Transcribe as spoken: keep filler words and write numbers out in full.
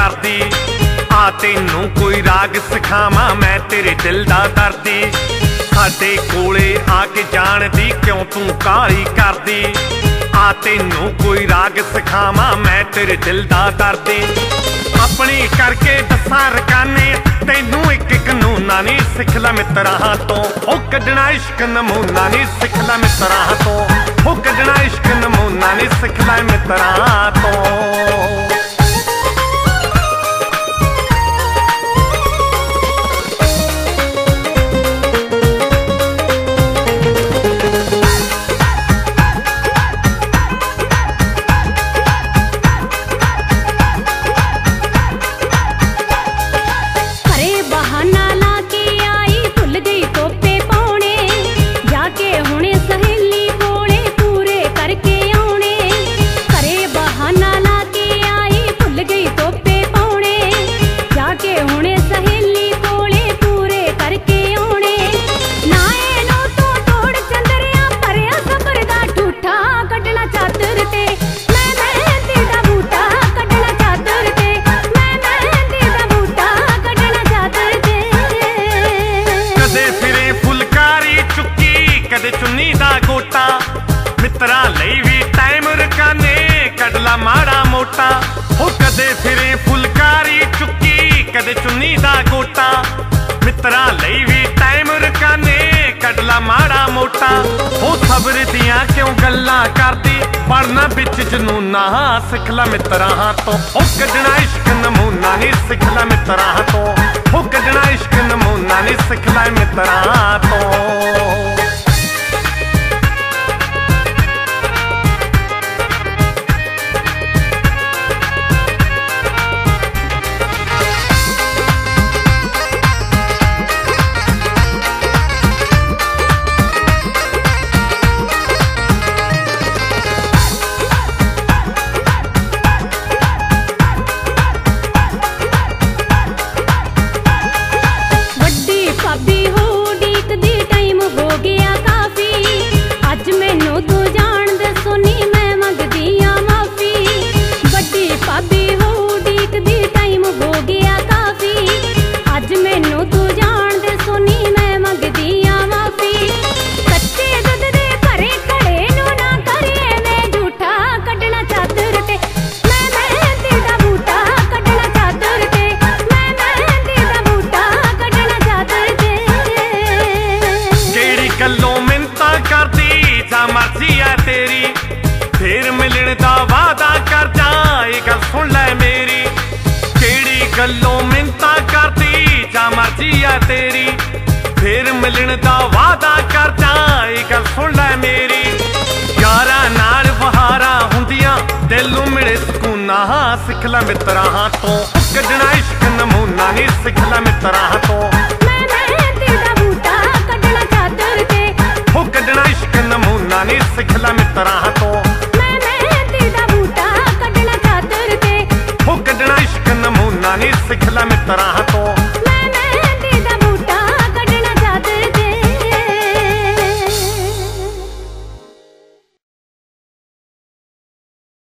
करदी। आ तैनू कोई राग सिखावां मैं तेरे दिल दा दर्दी। साडे कोले आके जान दी क्यों तू काली करदी। आ तैनू कोई राग सिखावां मैं तेरे दिल दा दर्दी। अपनी करके दसां रकाने तैनू एक कानूना नी सिख लै मित्तरां तो। ओ कड्ढना इश्क नमूना नी सिख लै मित्तरां तो। ओ कड्ढना इश्क नमूना नी सिख लै मित्तरां तो। चुन्नी दा गोटा मित्तरां लई भी टाइम रकाने कढ ला माड़ा मोटा। हो कदे फिरे फुलकारी चुक्की कदे चुन्नी दा गोटा। मित्तरां लई भी टाइम रकाने कढ ला माड़ा मोटा। हो सबर दियां क्यों गल्लां करदी पढ़ना बिच जनूना सिख लै मित्तरां तो। हो कड्ढना इश्क नमूना नी सिख लै मित्तरां तो। हो कड्ढना इश्क नमूना नी सिख लै मित्तरां तो। मर्जी है तेरी फिर मिलने दा वादा कर जा ये गल सुन लै मेरी। केड़ी गल्लों मिन्नतां करदी जा मर्जी है तेरी फिर मिलने दा वादा कर जा ये गल सुन लै मेरी। यारां नाल बहारां हुंदियां दिलों मिले सकूना सिख लै मित्तरां तो। कड्ढना इश्क नमूना नी सिख लै मित्तरां तो। हो कड्ढना इश्क नमूना नी सिख लै मित्तरां तो।